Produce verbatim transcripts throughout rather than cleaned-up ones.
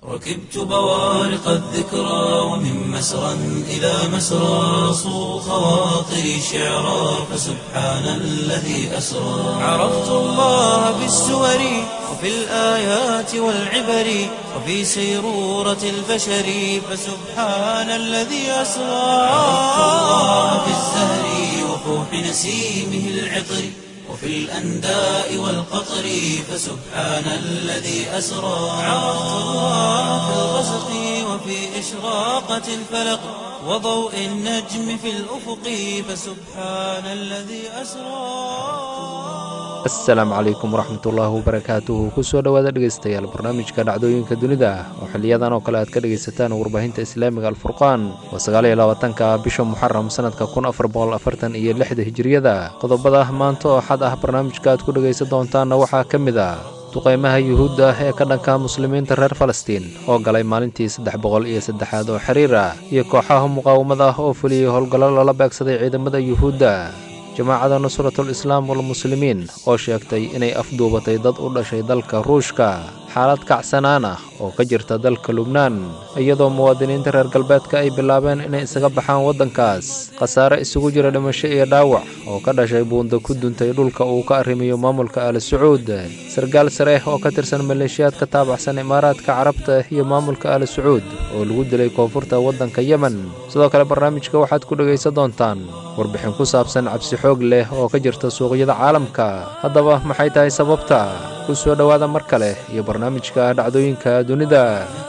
ركبت بوارق الذكرى ومن مسرى إلى مسرى صو خواطري شعرا فسبحان الذي أسرى عرفت الله بالسور وفي الآيات والعبر وفي سيرورة البشر فسبحان الذي أسرى عرفت الله بالزهر وفوح نسيمه العطر وفي الأنداء والقطر فسبحان الذي أسرى عرفت الله في الغسق وفي إشراقة الفلق وضوء النجم في الأفق فسبحان الذي أسرى. asalaamu calaykum waraxmatullaahi wabarakaatuhu kusoo dhowaada dhegaystayaal barnaamijka dhacdooyinka dunida oo xiliyadan oo kale aad ka dhegaysataan warbaahinta islaamiga alfurqaan waa sagaal iyo labaatanka bisha muxaram sanadka kun afar boqol afartan iyo lixda hijiriyada qodobada maanta oo xad ah barnaamijka aad ku dhegaysan doontaanna waxaa ka mid ah duqaymaha yuhuudda ah ee ka dhanka muslimiinta reer falastiin oo galay maalintii saddex boqol iyo saddexaad oo xiriir ah iyo kooxaha muqaawamada ah oo fuliyey howlgallo lala beegsaday ciidamada yuhuudda. jamaacada nusratul islaam walmuslimiin oo sheegtay inay afduubatay dad u dhashay dalka ruushka. xaalad kacsanaan ah oo ka jirta dalka lubnaan iyadoo muwaadiniinta reer galbeedka ay bilaabeen inay isaga baxaan waddankaas. khasaare isugu jira dhimasho iyo dhaawac oo ka dhashay buunda ku duntay dhulka uu ka arrimiyo maamulka al sacuud. sargaal sare oo ka tirsan maleeshiyaad ka taabacsan imaaraadka carabta iyo maamulka al sacuud oo lagu dilay koonfurta waddanka yemen. sidoo kale barnaamijka waxaad ku dhegaysan doontaan warbixin ku saabsan cabsi xoog leh oo ka jirta suuqyada caalamka. haddaba maxay tahay sababta? ku soo dhowaada mar kale iyo barnaamijka dhacdooyinka dunida.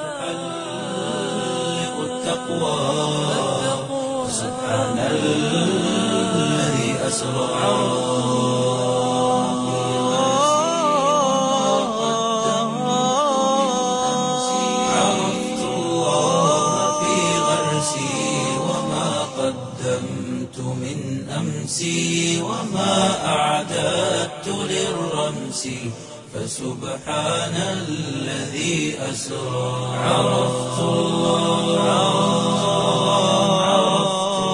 عرفت الله في غرسي وما قدمت من أمسي وما أعددت للرمس فسبحان الذي أسرى عرفت الله عرفت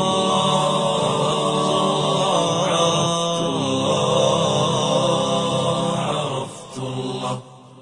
الله عرفت الله.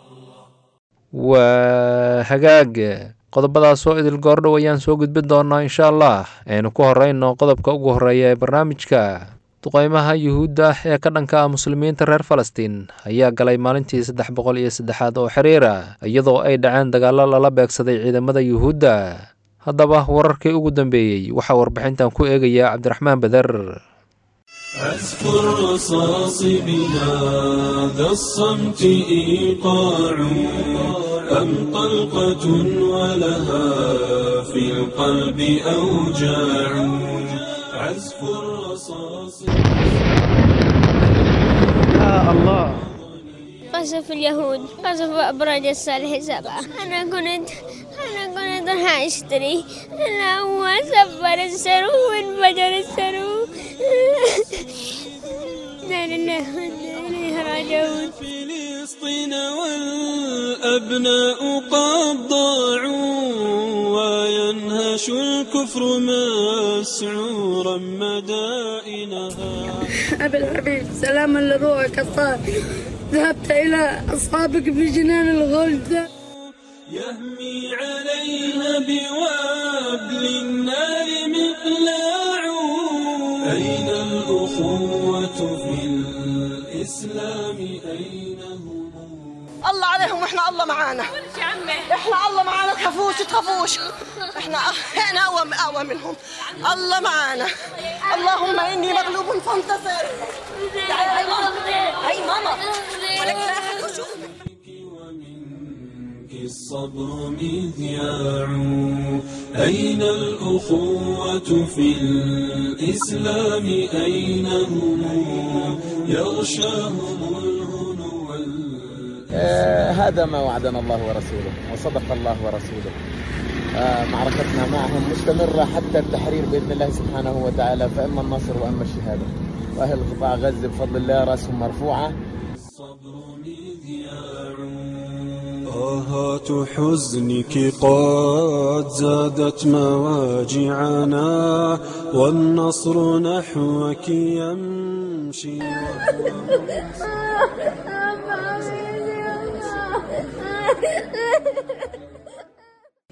waa hagaag qodobadaasoo idil goordhow ayaan soo gudbin doonaa insha allah. aynu ku horeyno qodobka ugu horeeya ee barnaamijka. duqaymaha yuhuudda ah ee ka dhanka ah muslimiinta reer falastiin ayaa galay maalintii saddex boqol iyo saddexaad oo xiriir ah iyadoo ay dhaceen dagaallo lala beegsaday ciidamada yuhuudda. haddaba wararkii ugu dambeeyey waxaa warbixintan ku eegaya cabdiraxmaan beder. أذكر رصاص بهذا الصمت إيقاع أم طلقة ولها في القلب أوجاع عزف الرصاص يا الله. قصف اليهود قصف أبراج الصالح سبعة. أنا كنت أنا كنت راح أشتري أنا هو سفر السرو وانفجر السرو. لا لله وإنا إليه راجعون. فلسطين والأبناء قد ضاعوا وينهش الكفر مسعورا مدائنها. أبي الحبيب سلاما لروحك الطاهر ذهبت إلى أصحابك في جنان الغلد. يهمي عليها بوابل النار مقلاع أين الأخوة في الإسلام أين هم؟ الله عليهم واحنا الله معانا. احنا الله معانا تخافوش تخافوش احنا احنا اقوى اقوى منهم. الله معانا. اللهم اني مغلوب فانتصر. هاي ماما هاي ماما ولك لا تخافوش. الصبر مذياع أين الأخوة في الإسلام أين هم يغشاهم الهنو آه هذا ما وعدنا الله ورسوله وصدق الله ورسوله. آه معركتنا معهم مستمرة حتى التحرير بإذن الله سبحانه وتعالى فإما النصر وإما الشهادة. وأهل قطاع غزة بفضل الله رأسهم مرفوعة. الصبر مذياع طاهات حزنك قد زادت مواجعنا والنصر نحوك يمشي.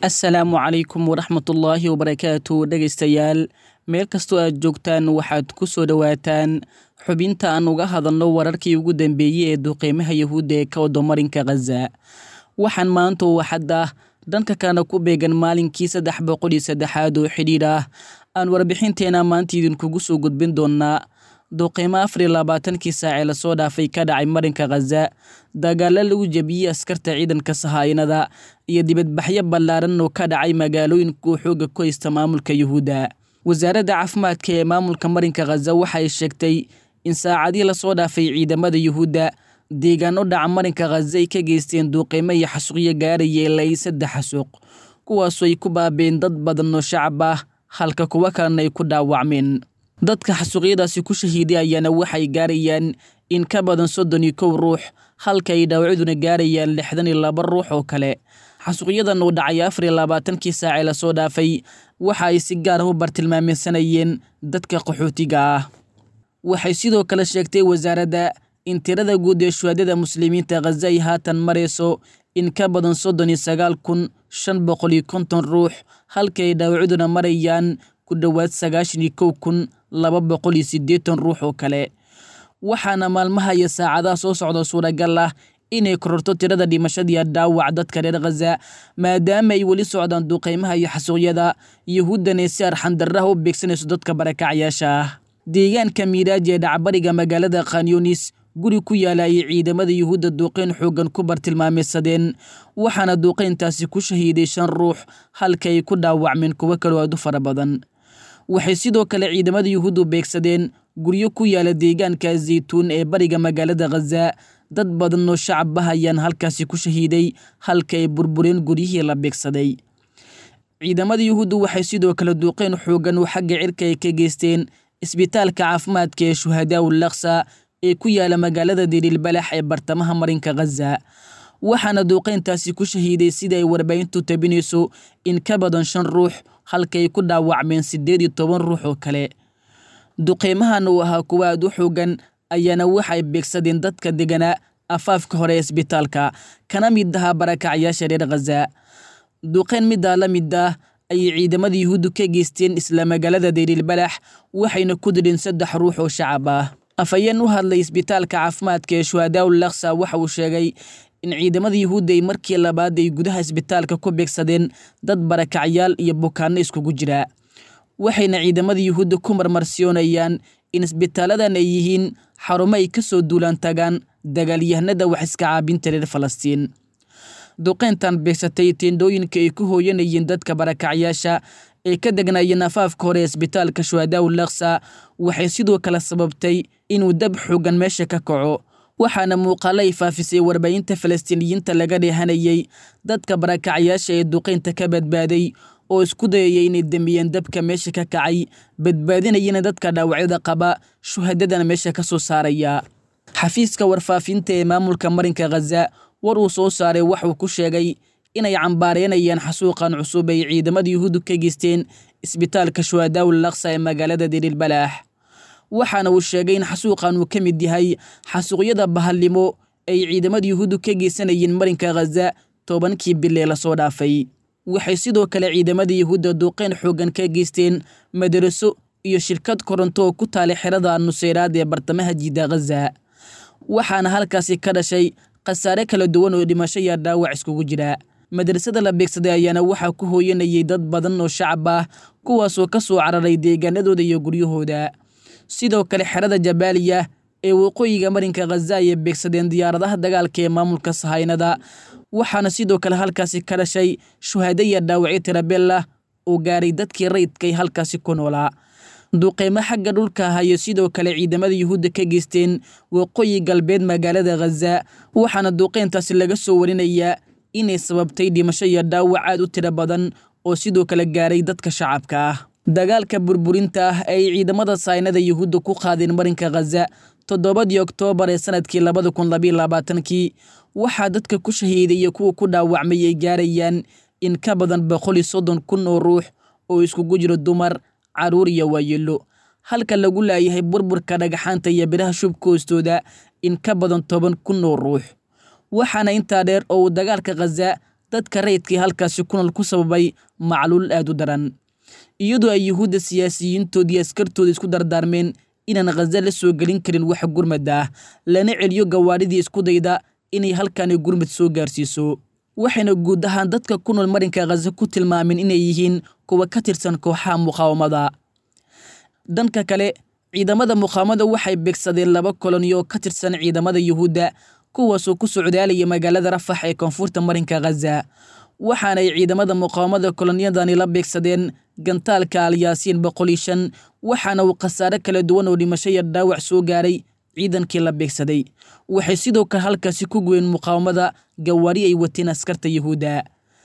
assalaamu calaykum waraxmatullaahi wabarakaatu dhegaystayaal meel kastoo aad joogtaan waxaad ku soo dhowaataan xubinta aan uga hadalno wararkii ugu dambeeyey ee duqeymaha yahuudda ee ka wada marinka Gaza. waxaan maanta waxada dhanka kana ku beegan maalinkii saddex boqol iyo saddexaad oo xidhiidh ah aan warbixinteena maanta idinkugu soo gudbin doonaa duqeymo afar iyo labaatankii saac ee lasoo dhaafay ka dhacay marinka Gaza, dagaalo lagu jabiyey askarta ciidanka sahaynada iyo dibadbaxyo ballaaran oo ka dhacay magaalooyinka xooga ku haysta maamulka Yahuudda. wasaaradda caafimaadka ee maamulka marinka Gaza waxay sheegtay in saacadii lasoo dhaafay ciidamada Yahuudda deegaano dhaca marinka Gaza ay ka geysteen duqeymo iyo xasuuqyo gaaraya ilaa saddex xasuuq, kuwaasoo ay ku baabeen dad badan oo shacab ah halka kuwa kalena ay ku dhaawacmeen. dadka xasuuqyadaasi ku shahiiday ayaana waxay gaarayaan in ka badan soddon iyo kow ruux halka ay dhaawacduna gaarayaan lixdan iyo laba ruux oo kale. xasuuqyadan oo dhacay afar iyo labaatankii saac ee lasoo dhaafay waxa ay si gaar ah u bartilmaameedsanayeen dadka qaxootiga ah. waxay sidoo kale sheegtay wasaaradda in tirada guud ee shuhadada muslimiinta Gaza ay haatan marayso in ka badan soddon iyo sagaal kun shan boqol iyo konton ruux halka ay dhaawacduna marayaan ku dhowaad sagaashan iyo kow kun laba boqol iyo siddeetan ruux oo kale. waxaana maalmaha iyo saacadaha soo socda suuragal ah inay kororto tirada dhimashada iyo dhaawac dadka reer Gaza maadaama ay weli socdaan duqeymaha iyo xasuuqyada Yahuuddana si arxan darraha u beegsanayso dadka barakacyaasha ah. deegaanka Miiraaj ee dhacbariga magaalada Khan Yunis guri ku yaala ay ciidamada Yahuudda duqeyn xoogan ku bartilmaameedsadeen, waxaana duqeyntaasi ku shahiiday shan ruux halka ay ku dhaawacmeen kuwa kale oo aad u fara badan. waxay sidoo kale ciidamada Yahuuddu beegsadeen guryo ku yaala deegaanka Zaytuun ee bariga magaalada Gaza, dad badan oo shacab ah ayaan halkaasi ku shahiiday halka ay burbureen guryihii la beegsaday. ciidamada Yahuuddu waxay sidoo kale duqeyn xoogan oo xagga cirka ay ka geysteen isbitaalka caafimaadka ee Shuhadaa ul-Aqsa ee ku yaala magaalada Deir el-Balax ee bartamaha marinka Gaza, waxaana duqeyntaasi ku shahiiday sida ay warbaahintu tabinayso in ka badan shan ruux halka ay ku dhaawacmeen siddeed iyo toban ruux oo kale. duqeymahan oo ahaa kuwa aad u xoogan ayaana waxay beegsadeen dadka deganaa afaafka hore ee isbitaalka kana mid ahaa barakacyaasha reer Gaza. duqeyn middaa la mid ah ayay ciidamada Yahuuddu ka geysteen isla magaalada Deir el-Balax waxayna ku dileen saddex ruux oo shacab ah. afayeen u hadlay isbitaalka caafimaadka ee Shuhadaa ul-Aqsa waxa uu sheegay in ciidamada Yahuudda ay markii labaad ay gudaha isbitaalka ku beegsadeen dad barakacyaal iyo bukaanno iskugu jira, waxayna ciidamada Yahuudda ku marmarsiyoonayaan in isbitaaladan ay yihiin xarumo ay ka soo duulaan tagaan dagaalyahanada wax iska caabinta reer Falastiin. duqeyntan beegsatay teendooyinka ay ku hooyanayeen dadka barakacyaasha ee ka degnaayeen afaafka hore ee isbitaalka Shuhadaa ul-Aqsa waxay sidoo kale sababtay inuu dab xoogan meesha ka kaco, waxaana muuqaalo ay faafisay warbaahinta Falastiiniyiinta laga dheehanayay dadka barakacyaasha ee duqeynta ka badbaaday oo isku dayayay inay damiyeen dabka meesha ka kacay, badbaadinayana dadka dhaawacyada qaba, shuhadadana meesha ka soo saaraya. xafiiska warfaafinta ee maamulka marinka Gaza war uu soo saaray waxuu ku sheegay inay cambaareynayaan xasuuqan cusub ay ciidamada Yahuuddu ka geysteen isbitaalka Shuhadaa ul-Aqsa ee magaalada Deir el-Balax, waxaana uu sheegay in xasuuqan uu ka mid yahay xasuuqyada bahallimo ay ciidamada Yahuuddu ka geysanayeen marinka Gaza tobankii bil ee lasoo dhaafay. waxay sidoo kale ciidamada Yahuudda duqeyn xoogan ka geysteen madaraso iyo shirkad koronto oo ku taala xerada Nusayraad ee bartamaha jiida Gaza, waxaana halkaasi ka dhashay khasaare kala duwan oo dhimasho iyo dhaawac iskugu jira. madrasada la beegsaday ayaana waxaa ku hooyanayay dad badan oo shacab ah kuwaasoo ka soo cararay deegaanadooda iyo guryahooda. sidoo kale xerada Jabaaliya ee waqooyiga marinka Gaza ay beegsadeen diyaaradaha dagaalka ee maamulka sahaynada, waxaana sidoo kale halkaasi ka dhashay shuhada iyo dhaawacyo tirabeel ah oo gaaray dadkii rayidka ay halkaasi ku noolaa. duqeymo xagga dhulka ah iyo sidoo kale ciidamada Yahuudda ka geysteen waqooyi galbeed magaalada Gaza, waxaana duqeyntaasi laga soo warinayaa inay sababtay dhimasho iyo dhaawac aad u tiro badan oo sidoo kale gaaray dadka shacabka ah. dagaalka burburinta ah ay ciidamada sahaynada Yahuudda ku qaadeen marinka Gaza toddobadii Oktoobar ee sanadkii labada kun laba iyo labaatankii waxaa dadka ku shahiiday iyo kuwa ku dhaawacmay ay gaarayaan in ka badan boqol iyo soddon kun oo ruux oo iskugu jiro dumar, caruur iyo waayeelo, halka lagu laayahay burburka dhagaxaanta iyo biraha shubka hoostooda in ka badan toban kun oo ruux. waxaana intaa dheer oo dagaalka Gaza dadka rayidkii halkaasi ku nool ku sababay macluul aad u daran iyadoo ay yuhuudda siyaasiyiintoodii askartooda isku dardaarmeen inaan khaza la soo gelin karin wax gurmad ah lana celiyo gawaadhidii isku dayda inay halkaani gurmad soo gaarsiiso waxayna guud ahaan dadka ku nool marinka khaza ku tilmaameen inay yihiin kuwa ka tirsan kooxaha muqaawamada dhanka kale ciidamada muqaawamada waxay beegsadeen laba koloniyo ka tirsan ciidamada yuhuudda kuwaasoo ku socdaalaya magaalada rafax ee koonfurta marinka khaza waxaanay ciidamada muqaawamada koloniyadani la beegsadeen gantaalka alyaasiin boqol iyo shan waxaana uu khasaare kala duwan oo dhimasho iyo dhaawac soo gaaray ciidankii la beegsaday waxay sidoo kale halkaasi ku goyeen muqaawamada gawaari ay wateen askarta yuhuudda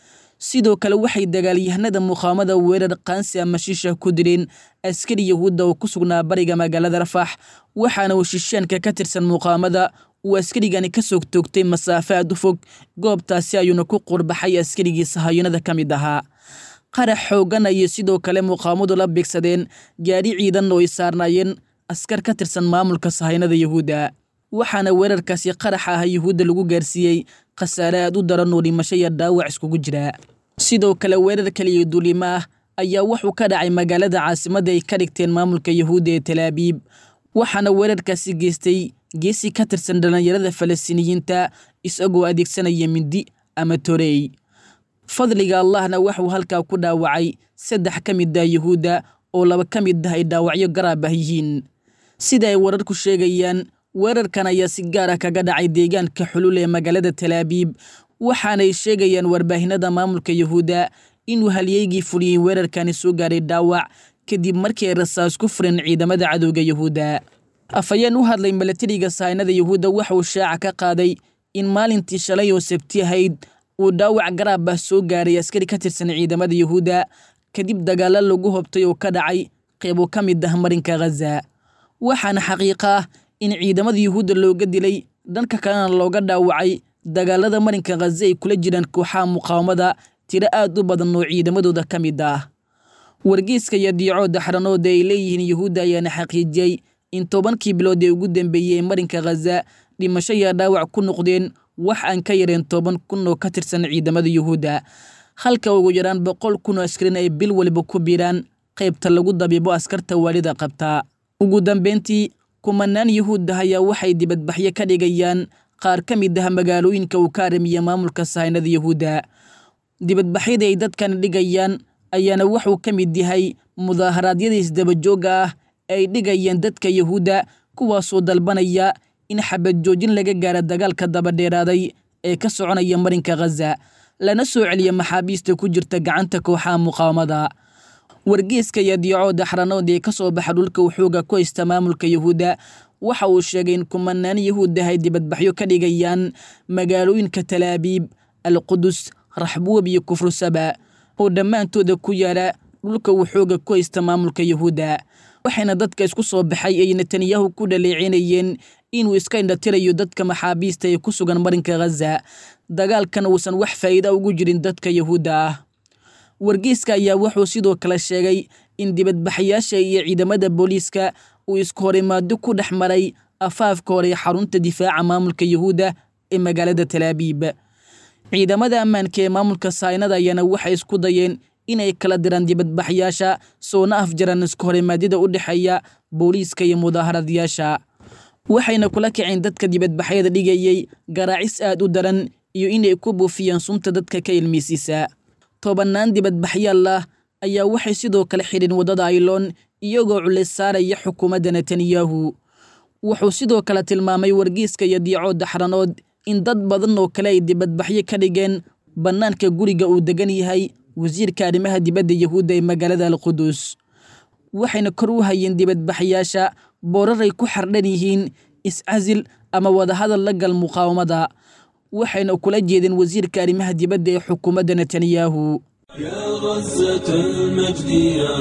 sidoo kale waxay dagaalyahanada muqaawamada weerar qaansi ama shiisha ku dileen askari yuhuudda oo ku sugnaa bariga magaalada rafax waxaana uu shishaanka ka tirsan muqaawamada uu askarigani ka soo toogtay masaafo aad u fog goobtaasi ayuuna ku qurbaxay askarigii sahayunada ka mid ahaa qarax xoogan ayay sidoo kale muqaawamadu la beegsadeen gaari ciidan oo ay saarnaayeen askar ka tirsan maamulka sahaynada yuhuudda waxaana weerarkaasi qarax ah yuhuudda lagu gaarsiiyey khasaare aad u daran oo dhimasho iyo dhaawac iskugu jira sidoo kale weerar kaliya duulimo ah ayaa wuxuu ka dhacay magaalada caasimadda ay ka dhigteen maamulka yuhuudda ee talaabiib waxaana weerarkaasi geystay geesi ka tirsan dhallinyarada falastiiniyiinta isagoo adeegsanaya mindi ama torey fadliga allahna waxuu halkaa ku dhaawacay saddex ka mid ah yuhuudda oo laba ka mid ah ay dhaawacyo garaab ah yihiin sida ay wararku sheegayaan weerarkan ayaa si gaar ah kaga dhacay deegaanka xulul ee magaalada talaabiib waxaanay sheegayaan warbaahinada maamulka yuhuudda inuu halyeygii fuliyey weerarkani soo gaaray dhaawac kadib markii ay rasaas ku fureen ciidamada cadowga yuhuudda afayeen u hadlay milatariga sahaynada yuhuudda waxauu shaaca ka qaaday in maalintii shalay oo sabti ahayd uu dhaawac garaab ah soo gaaray askari ka tirsan ciidamada yuhuudda kadib dagaalo lagu hobtay oo ka dhacay qeybo ka mid ah marinka khaza waxaana xaqiiqa ah in ciidamada yuhuudda looga dilay dhanka kalena looga dhaawacay dagaalada marinka khaza ay kula jiraan kooxaha muqaawamada tiro aad u badan oo ciidamadooda ka mid ah wargeyska iyo diicooda xaranooda ay leeyihiin yuhuudda ayaana xaqiijiyey in tobankii bilood ee ugu dambeeyey ee marinka khaza dhimasho iyo dhaawac ku noqdeen wax aan ka yareen toban kun oo ka tirsan ciidamada yuhuudda halka ugu yaraan boqol kun oo askarin ay bil waliba ku biiraan qaybta lagu dabiibo askarta waalida qabtaa ugu dambeyntii kumanaan yuhuudda ayaa waxay dibadbaxyo ka dhigayaan qaar ka mid ah magaalooyinka uu ka aramiya maamulka sahaynada yuhuudda dibadbaxyada ay dadkan dhigayaan ayaana wuxuu ka mid yahay mudaaharaadyada isdabajooga ah ay dhigayaan dadka yuhuudda kuwaasoo dalbanaya in xabad joojin laga gaaro dagaalka dabadheeraaday ee ka soconaya marinka khaza lana soo celiya maxaabiista ku jirta gacanta kooxaha muqaawamada wargeyska iyo diicooda xaranood ee ka soo baxa dhulka wuxuuga ku haysta maamulka yuhuudda waxa uu sheegay in kumanaan yuhuudda ay dibadbaxyo ka dhigayaan magaalooyinka talaabiib alqudus raxbuub iyo kufru saba oo dhammaantooda ku yaala dhulka wuxuuga ku haysta maamulka yuhuudda waxayna dadka isku soo baxay ay netanyahu ku dhaleecinayeen inuu iska indhatirayo dadka maxaabiista ee ku sugan marinka khaza dagaalkan uusan wax faa'iida ugu jirin dadka yuhuudda ah wargeyska ayaa wuxuu sidoo kale sheegay in dibadbaxayaasha iyo ciidamada booliiska uu isku horimaado ku dhex maray afaafka hore ee xarunta difaaca maamulka yuhuudda ee magaalada talaabiib ciidamada ammaanka ee maamulka sahaynada ayaana waxay isku dayeen inay kala diraan dibadbaxyaasha soona afjaran isku horimaadyada u dhexeeya booliiska iyo mudaaharadayaasha waxayna kula kaceen dadka dibadbaxyada dhigayay garaacis aad u daran iyo inay ku buufiyaan sunta dadka ka ilmeysiisa tobanaan dibadbaxyaal ah ayaa waxay sidoo kale xidheen waddada ayloon iyagoo culays saaraya xukuumadda netanyahu wuxuu sidoo kale tilmaamay wargeyska iyo diicooda xaranood in dad badan oo kale ay dibadbaxyo ka dhigeen bannaanka guriga uu degan yahay wasiirka arrimaha dibadda yuhuudda ee magaalada alqudus waxayna kor u hayeen dibadbaxyaasha booraray ku xardhan yihiin iscasil ama wadahadal la gal muqaawamada waxayna kula jeedeen wasiirka arrimaha dibadda ee xukuumadda netanyahu يا غزة المجد يا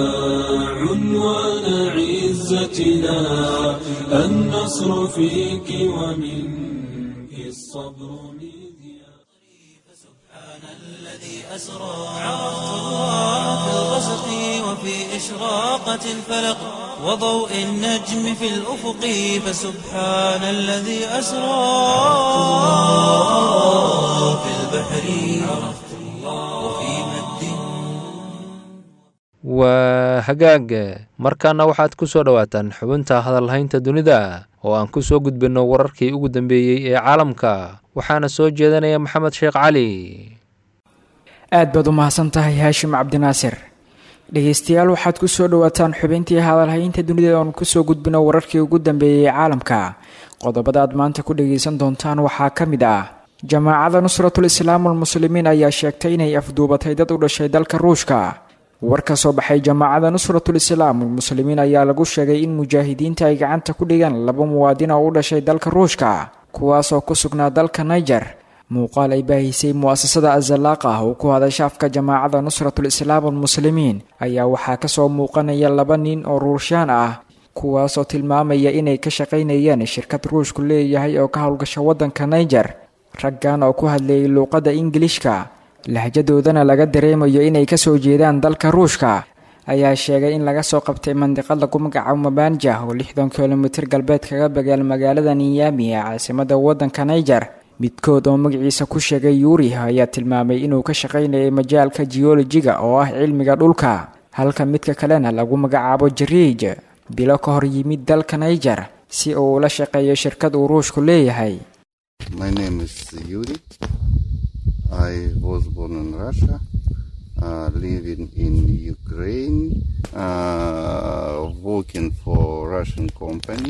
عنوان عزتنا النصر فيك ومنك الصبر مذياع فسبحان الذي أسرى عرفت الله في الغسق وفي إشراقة الفلق وضوء النجم في الأفق فسبحان الذي أسرى في البحر عرفت waa hagaag markaana waxaad ku soo dhowaataan xubinta hadalhaynta dunida oo aan ku soo gudbinno wararkii ugu dambeeyey ee caalamka waxaana soo jeedanaya maxamed sheekh cali. aad baad u mahadsan tahay haashim cabdinaasir. dhegeystayaal waxaad ku soo dhowaataan xubintii hadalhaynta dunida oon kusoo gudbino wararkii ugu dambeeyey ee caalamka. qodobada aad maanta ku dhegeysan doontaan waxaa ka mid ah jamaacada nusratul islaam almuslimiin ayaa sheegtay inay afduubatay dad u dhashay dalka ruushka. war ka soo baxay jamaacada nusratul islaam almuslimiin ayaa lagu sheegay in mujaahidiinta ay gacanta ku dhigaan laba muwaadin oo u dhashay dalka ruushka kuwaasoo ku sugnaa dalka niger. muuqaal ay baahisay mu'asasada azalaaqa oo ku hadasha afka jamaacada nusratul islaam almuslimiin ayaa waxaa kasoo muuqanaya laba nin oo ruushiyaan ah kuwaasoo tilmaamaya inay ka shaqaynayeen shirkad ruushku leeyahay oo ka howlgasha waddanka niger. raggan oo ku hadlayay luuqadda ingilishka lahjadoodana laga dareemayo inay kasoo jeedaan dalka ruushka ayaa sheegay in laga soo qabtay mandiqad lagu magacaabo mabanja oo lixdan kilomitir galbeed kaga bagaal magaalada niyami ee caasimada waddanka niger. midkood oo magaciisa ku sheegay yuuri ayaa tilmaamay inuu ka shaqaynayay majaalka geolojiga oo ah cilmiga dhulka halka midka kalena lagu magacaabo jariij bilo ka hor yimid dalka niger si uu ula shaqeeyo shirkad uu ruushku leeyahay. My name is Yuri. I was born in Russia, uh, living in Ukraine, uh, working for Russian company.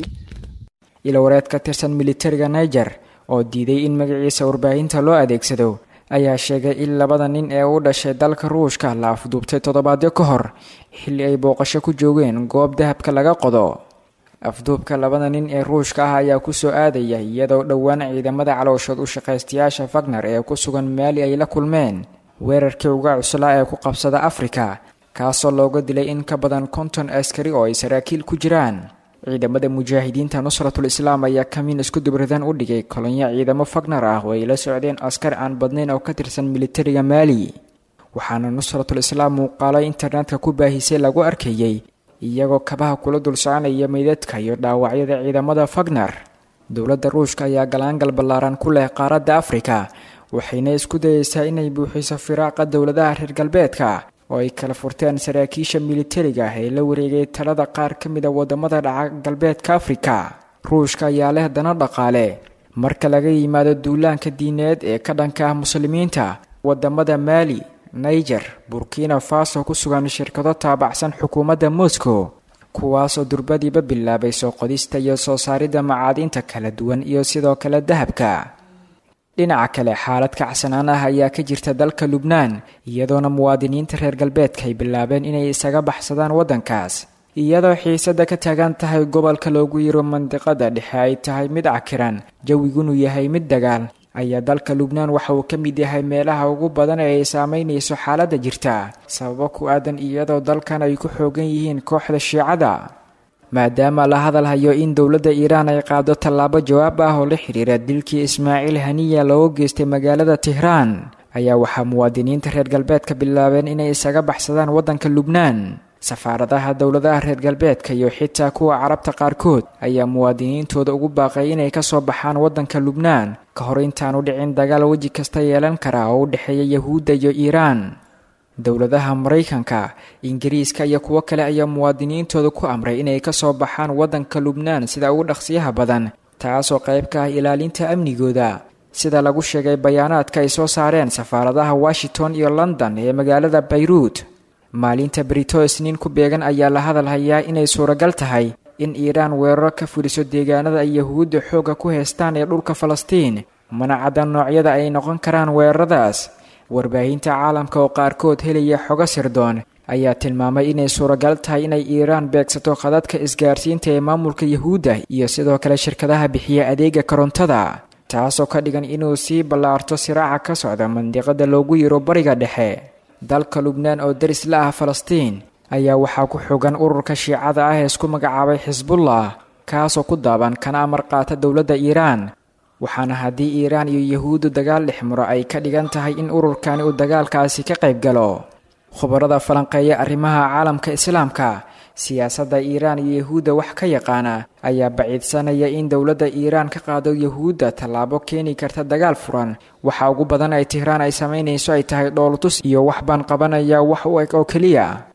ilo wareed ka tirsan militariga niger oo diiday in magaciisa warbaahinta loo adeegsado ayaa sheegay in labada nin ee u dhashay dalka ruushka la afduubtay toddobaadyo ka hor xilli ay booqasho ku joogeen goob dahabka laga qodo. afduubka labada nin ee ruushka ah ayaa kusoo aadaya iyadoo dhowaan ciidamada calooshood u shaqaystayaasha Wagner ee ku sugan Mali ay la kulmeen weerarkii uga cuslaa ee ku qabsada Afrika kaasoo looga dilay in ka badan konton askari oo ay saraakiil ku jiraan. ciidamada mujaahidiinta nusratul islaam ayaa kamin isku dubradan u dhigay kolonyo ciidamo Wagner ah oo ay la socdeen askar aan badnayn oo ka tirsan militariga Mali. waxaana nusratul islaam muuqaalo internetka ku baahisay lagu arkayay iyagoo kabaha kula dul soconaya meydadka iyo dhaawacyada ciidamada Wagner. dowladda ruushka ayaa galaangal ballaaran ku leh qaaradda Afrika waxayna isku dayaysaa inay buuxiso firaaqa dowladaha reer galbeedka oo ay kala furteen saraakiisha militariga ee la wareegay talada qaar ka mid ah wadamada dhaca galbeedka Afrika. ruushka ayaa leh dano dhaqaale marka laga yimaado duulaanka diineed ee ka dhanka ah muslimiinta. wadamada Mali, Niger, Burkina Faso ku sugan shirkado taabacsan xukuumadda Moscow kuwaasoo durbadiiba bilaabay soo qodista iyo soo saaridda macaadinta kala duwan iyo sidoo kale dahabka. dhinaca kale xaalad kacsanaan ah ayaa ka jirta dalka Lubnaan iyadoona muwaadiniinta reer galbeedka ay bilaabeen inay isaga baxsadaan waddankaas iyadoo xiisada ka taagan tahay gobolka loogu yiro mandiqada dhexe ay tahay mid cakiran jawigunu yahay mid dagaal ayaa dalka Lubnaan waxa uu ka mid yahay meelaha ugu badan ee ay saameynayso xaaladda jirta sababo ku aadan iyadoo dalkan ay ku xoogan yihiin kooxda Shiicada. maadaama la hadal hayo in dowladda Iiraan ay qaado tallaabo jawaab ah oo la xiriira dilkii Ismaaciil Haniya loo geystay magaalada Tehran ayaa waxaa muwaadiniinta reer galbeedka bilaabeen inay isaga baxsadaan waddanka Lubnaan. safaaradaha dowladaha reer galbeedka iyo xitaa kuwa carabta qaarkood ayaa muwaadiniintooda ugu baaqay inay ka soo baxaan waddanka Lubnaan ka hor intaan u dhicin dagaal weji kasta yeelan kara oo u dhexeeya Yahuudda iyo Iiraan. dowladaha Mareykanka, Ingiriiska iyo kuwo kale ayaa muwaadiniintooda ku amray inay ka soo baxaan waddanka Lubnaan sida ugu dhaqsiyaha badan taasoo qayb ka ah ilaalinta amnigooda sida lagu sheegay bayaanaadka ay soo saareen safaaradaha Washington iyo London ee magaalada Beirut. maalinta Brito Isniin ku beegan ayaa la hadal hayaa inay suuragal tahay in Iiraan weeraro ka fuliso deegaanada ay Yahuudda xooga ku haystaan ee dhulka Falastiin mana cadda noocyada ay noqon karaan weeraradaas. warbaahinta caalamka oo qaarkood helaya xogo sirdoon ayaa tilmaamay inay suuragal tahay inay Iiraan beegsato khadadka isgaarsiinta ee maamulka Yahuudda iyo sidoo kale shirkadaha bixiya adeega korontada taasoo ka dhigan inuu sii ballaarto siraaca ka socda mandiqada loogu yiro bariga dhexe. dalka Lubnaan oo daris la ah Falastiin ayaa waxaa ku xogan ururka Shiicada ah ee isku magacaabay Xisbullah kaasoo ku daaban kana amar qaata dowladda Iiraan. waxaana haddii Iiraan iyo Yahuuddu dagaal dhexmaro ay ka dhigan tahay in ururkani uu dagaalkaasi ka qayb galo. khubarada falanqeeya arrimaha caalamka islaamka siyaasadda Iiraan iyo Yahuudda wax ka yaqaana ayaa baciidsanaya in dowladda Iiraan ka qaado Yahuudda tallaabo keeni karta dagaal furan. waxa ugu badan ay Tehran ay sameynayso ay tahay dhoolatus iyo wax baan qabanaya wax u eg oo kaliya.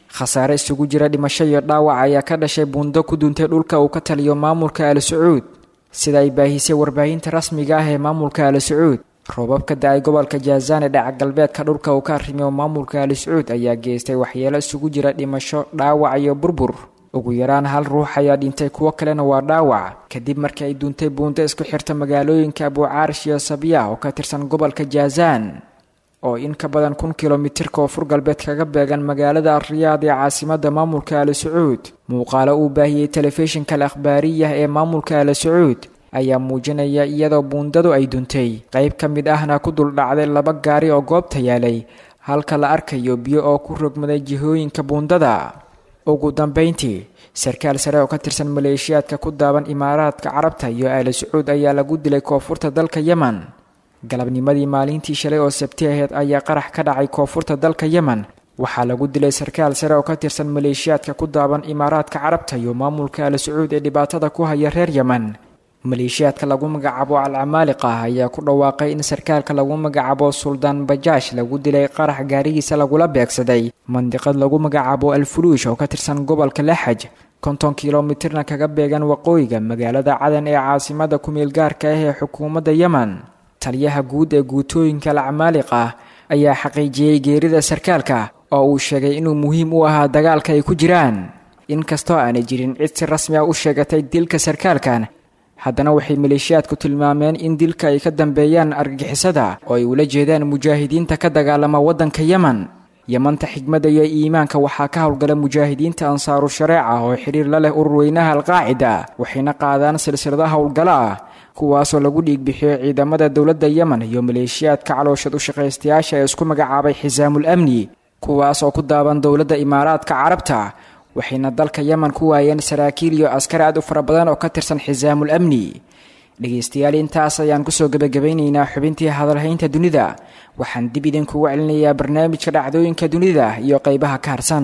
khasaare isugu jira dhimasho iyo dhaawac ayaa ka dhashay buundo ku duuntay dhulka uu ka taliyo maamulka al sacuud sida ay baahisay warbaahinta rasmiga ah ee maamulka al sacuud. roobabka da-ay gobolka jaazaan ee dhaca galbeedka dhulka uu ka arrimiyo maamulka al sacuud ayaa geystay waxyeelo isugu jira dhimasho, dhaawac iyo burbur. ugu yaraan hal ruux ayaa dhintay, kuwo kalena waa dhaawac kadib markii ay duuntay buundo isku xirta magaalooyinka abuucaarish iyo sabya oo ka tirsan gobolka jaazaan oo in ka badan kun kilomitir koonfur galbeed kaga beegan magaalada riyaad ee caasimada maamulka al sacuud. muuqaalo uu baahiyey telefishinka al akhbaariyah ee maamulka al sacuud ayaa muujinaya iyadoo buundadu ay duntay, qayb ka mid ahna ku dul dhacday laba gaari oo goobta yaalay, halka la arkayo biyo oo ku rogmaday jihooyinka buundada. ugu dambeyntii sarkaal sare oo ka tirsan maleeshiyaadka ku daaban imaaraadka carabta iyo al sacuud ayaa lagu dilay koonfurta dalka yemen. galabnimadii maalintii shalay oo sabti aheyd ayaa qarax ka dhacay koonfurta dalka yemen. waxaa lagu dilay sarkaal sare oo ka tirsan maleeshiyaadka ku daaban imaaraadka carabta iyo maamulka al sacuud ee dhibaatada ku haya reer yemen. maleeshiyaadka lagu magacaabo al-camaaliqa ayaa ku dhawaaqay in sarkaalka lagu magacaabo suldaan bajaash lagu dilay qarax gaarigiisa lagula beegsaday mandiqad lagu magacaabo al-fuluush oo ka tirsan gobolka laxaj, konton kilomitirna kaga beegan waqooyiga magaalada cadan ee caasimada ku-meel gaarka ah ee xukuumadda yemen. taliyaha guud ee guutooyinka al-camaaliqa ayaa xaqiijiyey geerida sarkaalka oo uu sheegay inuu muhiim u ahaa dagaalka ay ku jiraan. inkastoo aanay jirin cid si rasmi ah u sheegatay dilka sarkaalkan, haddana waxay maleeshiyaadku tilmaameen in dilka ay ka dambeeyaan argagixisada oo ay ula jeedaan mujaahidiinta ka dagaalama waddanka yemen. yemanta xigmadda iyo iimaanka waxaa ka howlgala mujaahidiinta ansaaru shareeca oo xiriir la leh urur weynaha alqaacida, waxayna qaadaan silsilada howlgalo ah kuwaasoo lagu dhiigbixiyo ciidamada dowladda yemen iyo maleeshiyaadka calooshad u shaqaystayaasha ee isku magacaabay xisaamul amni, kuwaas oo ku daaban dowladda imaaraadka carabta. waxayna dalka yemen ku waayeen saraakiil iyo askar aad u fara badan oo ka tirsan xisaamul amni. dhegaystayaal, intaas ayaan kusoo gebagabeynaynaa xubintii hadalhaynta dunida. waxaan dib idinkugu celinayaa barnaamijka dhacdooyinka dunida iyo qaybaha ka harsan.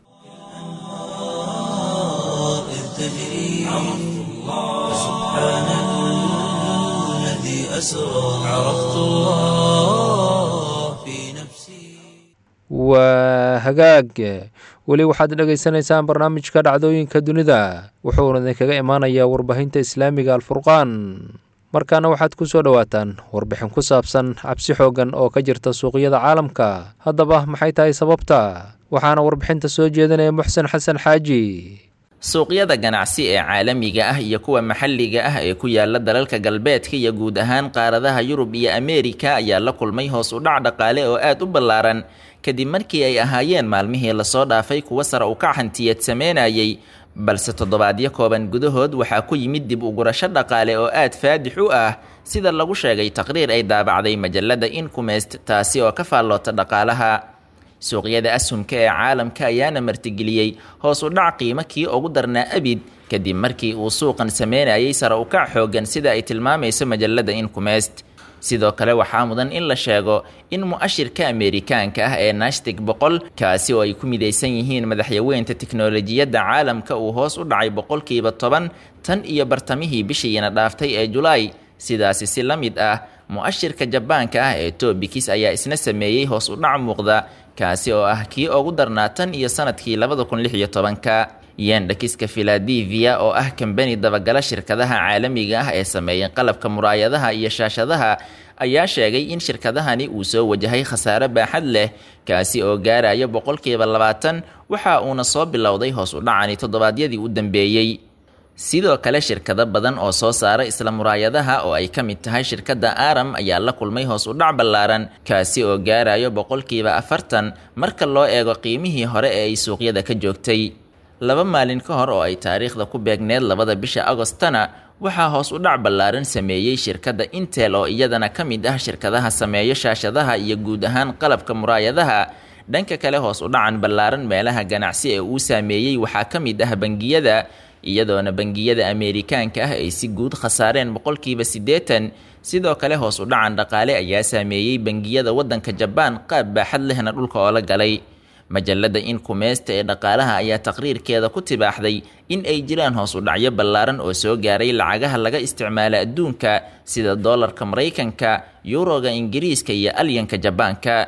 waa hagaag, weli waxaad dhegaysanaysaan barnaamijka dhacdooyinka dunida, wuxuuna idinkaga imaanayaa warbaahinta islaamiga alfurqaan. markaana waxaad ku soo dhowaataan warbixin ku saabsan cabsi xoogan oo ka jirta suuqyada caalamka. haddaba maxay tahay sababta? waxaana warbixinta soo jeedinaya muxsen xasan xaaji. suuqyada ganacsi ee caalamiga ah iyo kuwa maxalliga ah ee ku yaala dalalka galbeedka iyo guud ahaan qaaradaha yurub iyo ameerika ayaa la kulmay hoos u dhac dhaqaale oo aad u ballaaran kadib markii ay ahaayeen maalmihii lasoo dhaafay kuwa sare u kac hantiyad sameynayay, balse toddobaadyo kooban gudahood waxaa ku yimid dib u gurasho dhaqaale oo aad faadix u ah, sida lagu sheegay taqriir ay daabacday majalada Incomest, taasi oo ka faalloota dhaqaalaha. suuqyada asumka ee caalamka ayaana martigeliyey hoos u dhac qiimo kii ugu darnaa abid kadib markii uu suuqan sameynayay sare u kac xoogan sida ay tilmaamayso majalada Incomest. sidoo kale waxaa mudan in la sheego in mu'ashirka Ameerikaanka ah ee Nasdaq boqol, kaasi oo ay ku midaysan yihiin madaxyaweynta tiknoolajiyadda caalamka, uu hoos u dhacay boqolkiiba toban tan iyo bartamihii bishiina dhaaftay ee Julaay. sidaasi si la mid ah mu'ashirka Jabaanka ah ee Tobix ayaa isna sameeyey hoos u dhac muuqda, kaasi oo ah kii ugu darnaa tan iyo sanadkii labada kun lix iyo tobanka. Yandex-ka Philadelphia oo ah kambani dabagala shirkadaha caalamiga ah ee sameeya qalabka muraayadaha iyo shaashadaha ayaa sheegay in shirkadahani uu soo wajahay khasaare baaxad leh, kaasi oo gaaraya boqolkiiba labaatan, waxa uuna soo bilowday hoos u dhacani toddobaadyadii u dambeeyey. sidoo kale shirkado badan oo soo saara isla muraayadaha oo ay ka mid tahay shirkadda Aram ayaa la kulmay hoos u dhac ballaaran, kaasi oo gaarayo boqolkiiba afartan marka loo eego qiimihii hore ee ay suuqyada ka joogtay. laba maalin ka hor oo ay taariikhda ku beegneed labada bisha Agostana, waxaa hoos u dhac ballaaran sameeyey shirkadda Intel oo iyadana ka mid ah shirkadaha sameeya shaashadaha iyo guud ahaan qalabka muraayadaha. dhanka kale, hoos u dhacan ballaaran meelaha ganacsi ee uu saameeyey waxaa ka mid ah bangiyada, iyadoona bangiyada Ameerikaanka ah ay si guud khasaareen boqolkiiba siddeetan. sidoo kale hoos u dhacan dhaqaale ayaa saameeyey bangiyada waddanka Jabaan, qaab baaxad lehna dhulka oo la galay. majalada Incomest ee dhaqaalaha ayaa taqriirkeeda ku tibaaxday in ay jiraan hoos u dhacyo ballaaran oo soo gaaray lacagaha laga isticmaalo adduunka sida doolarka Mareykanka, yuroga Ingiriiska iyo alyanka Jabaanka.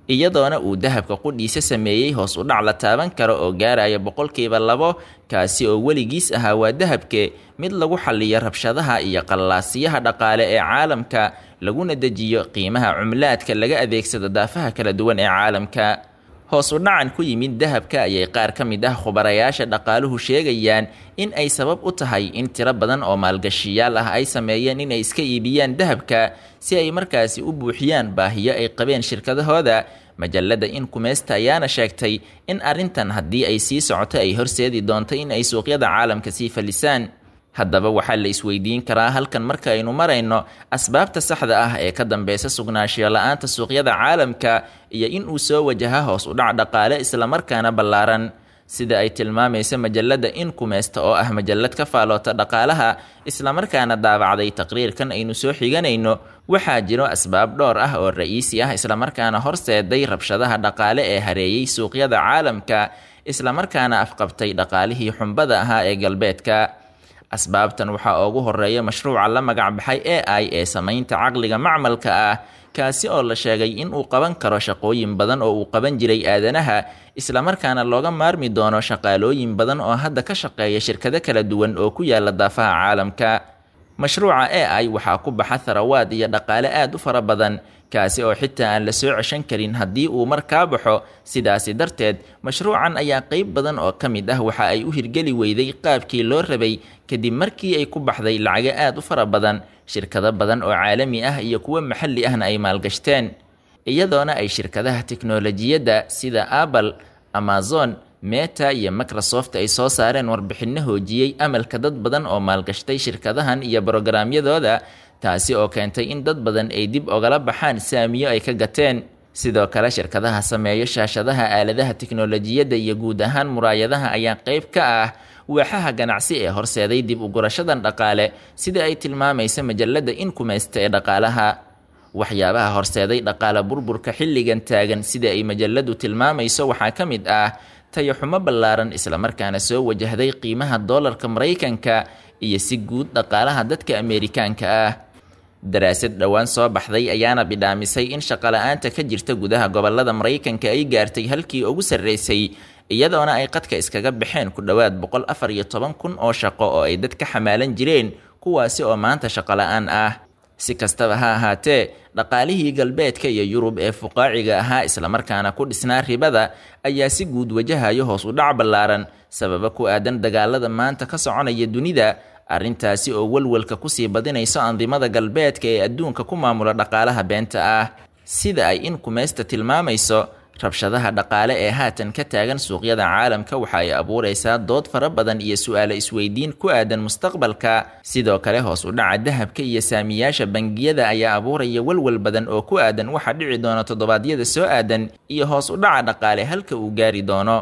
iyadoona uu dahabka qudhiisa sameeyey hoos u dhac la taaban karo oo gaaraya boqolkiiba labo, kaasi oo weligiis ahaa waa dahabke mid lagu xalliyo rabshadaha iyo qallaasiyaha dhaqaale ee caalamka, laguna dejiyo qiimaha cumlaadka laga adeegsado daafaha kala duwan ee caalamka. hoos u dhacan ku yimid dahabka ayay qaar ka mid ah khubarayaasha dhaqaaluhu sheegayaan in ay sabab u tahay in tiro badan oo maalgashiyaal ah ay sameeyeen inay iska iibiyaan dahabka si ay markaasi u buuxiyaan baahiyo ay qabeen shirkadahooda. majalada Inkumest ayaana sheegtay in arrintan haddii ay sii socoto ay horseedi doonto in ay suuqyada caalamka sii falisaan. haddaba waxaa la isweydiin karaa halkan marka aynu marayno asbaabta saxda ah ee ka dambeysa sugnaanshiyo la-aanta suuqyada caalamka iyo in uu soo wajaha hoos u dhac dhaqaale islamarkaana ballaaran. sida ay tilmaamaysa majalada Inkumest oo ah majalad ka faaloota dhaqaalaha islamarkaana daabacday taqriirkan aynu soo xiganayno, waxaa jiro asbaab dhowr ah oo ra'iisi ah islamarkaana horseeday rabshadaha dhaqaale ee hareeyey suuqyada caalamka islamarkaana afqabtay dhaqaalihii xumbada ahaa ee galbeedka. asbaabtan waxaa ugu horeeya mashruuca la magac baxay A I ee samaynta caqliga macmalka ah, kaasi oo la sheegay in uu qaban karo shaqooyin badan oo uu qaban jiray aadanaha islamarkaana looga maarmi doono shaqaalooyin badan oo hadda ka shaqeeya shirkado kala duwan oo ku yaala daafaha caalamka. mashruuca A I waxaa ku baxa tharawaad iyo dhaqaale aad u fara badan, kaasi oo xitaa aan la soo ceshan karin haddii uu markaa baxo. sidaasi darteed mashruucan ayaa qayb badan oo ka mid ah waxa ay u hirgeli weyday qaabkii loo rabay kadib markii ay ku baxday lacago aad u fara badan, shirkado badan oo caalami ah iyo kuwo maxalli ahna ay maalgashteen, iyadoona ay shirkadaha tiknoolajiyadda sida Apple, Amazon, Meta iyo Microsoft ay soo saareen warbixino hoojiyey amalka dad badan oo maalgashtay shirkadahan iyo barnaamijyadooda, taasi oo keentay in dad badan ay dib ogala baxaan saamiyo ay ka gateen. sidoo kale shirkadaha sameeya shaashadaha aaladaha tiknoolajiyadda iyo guud ahaan muraayadaha ayaa qayb ka ah waaxaha ganacsi ee horseeday dib u gurashadan dhaqaale, sida ay tilmaamaysa majalada Inkumest ee dhaqaalaha. waxyaabaha horseeday dhaqaale burburka xilligan taagan sida ay majaladu tilmaamayso waxaa ka mid ah tayo xumo ballaaran islamarkaana soo wajahday qiimaha doolarka Mareykanka iyo si guud dhaqaalaha dadka Ameerikaanka ah. daraasad dhowaan soo baxday ayaana bidhaamisay in shaqo la'aanta ka jirta gudaha gobolada Mareykanka ay gaartay halkii ugu sarreysay, iyadoona ay qadka iskaga baxeen ku dhowaad boqol afar iyo toban kun oo shaqo oo ay dadka xamaalan jireen, kuwaasi oo maanta shaqo la'aan ah. si kastaba ha ahaatee, dhaqaalihii galbeedka iyo Yurub ee fuqaaciga ahaa islamarkaana ku dhisnaa ribada ayaa si guud wajahayo hoos u dhac ballaaran sababa ku aadan dagaalada maanta ka soconaya dunida, arrintaasi oo walwalka kusii badinayso andimada galbeedka ee adduunka ku maamula dhaqaalaha beenta ah. sida ay Inkumest tilmaamayso, rabshadaha dhaqaale ee haatan ka taagan suuqyada caalamka waxa ay abuuraysaa dood fara badan iyo su'aalo isweydiin ku aadan mustaqbalka. sidoo kale hoos u dhaca dahabka iyo saamiyaasha bangiyada ayaa abuuraya walwal badan oo ku aadan waxa dhici doona toddobaadyada soo aadan iyo hoos u dhaca dhaqaale halka uu gaari doono.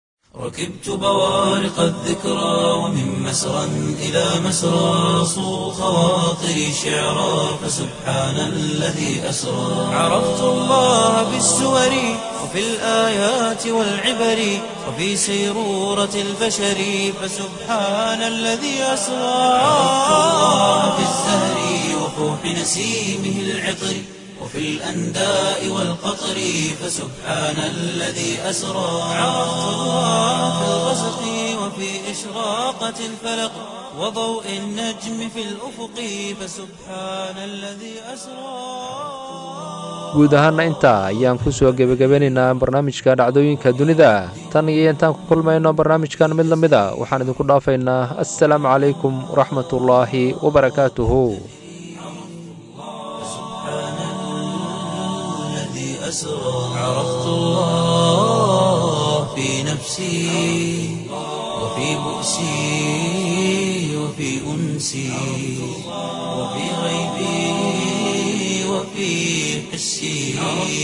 ركبت بوارق الذكرى ومن مسرى إلى مسرى صو خواطري شعرا فسبحان الذي أسرى. عرفت الله بالسور وفي الآيات والعبر وفي سيرورة البشر فسبحان الذي أسرى. عرفت الله بالزهر وفوح نسيمه العطر وفي الأنداء والقطر فسبحان الذي أسرى. عرفت الله في الغسق وفي إشراقة الفلق وضوء النجم في الأفق فسبحان الذي أسرى. guud ahaana intaa ayaan ku soo gebagabanaynaa barnaamijka dhacdooyinka dunida. tan iyo intaan ku kulmayno barnaamijkan mid la mid a waxaan idinku dhaafaynaa assalaamu calaykum waraxmatullaahi wabarakaatuhu. عرفت الله في نفسي وفي بؤسي وفي أنسي وفي غيبي وفي حسي.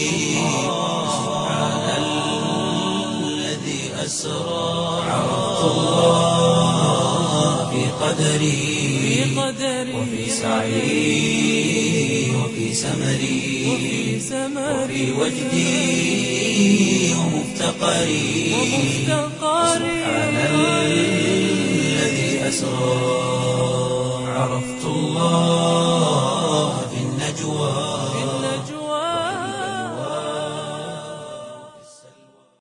سبحان الذي أسرى. عرفت الله في قدري وفي سعي وفي سمري وفي وجدي ومفتقري. سبحان الذي أسرى. عرفت الله